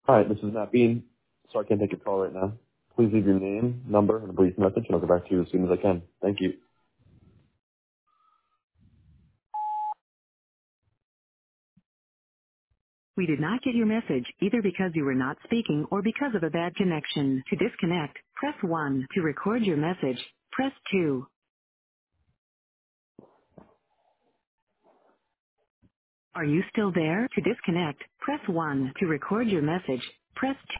Hi, this is Matt Bean. Sorry I can't take your call right now. Please leave your name, number, and a brief message, and I'll get back to you as soon as I can. Thank you. We did not get your message either because you were not speaking or because of a bad connection. To disconnect, press 1. To record your message, press 2. Are you still there? To disconnect, press 1. To record your message, press 2.